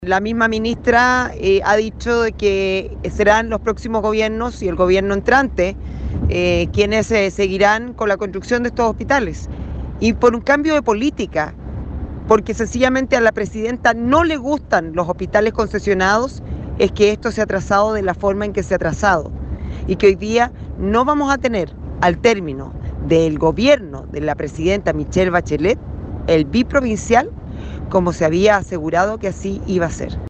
La misma ministra ha dicho de que serán los próximos gobiernos y el gobierno entrante quienes seguirán con la construcción de estos hospitales. Y por un cambio de política, porque sencillamente a la presidenta no le gustan los hospitales concesionados, es que esto se ha trazado de la forma en que se ha trazado. Y que hoy día no vamos a tener, al término del gobierno de la presidenta Michelle Bachelet, el biprovincial, como se había asegurado que así iba a ser.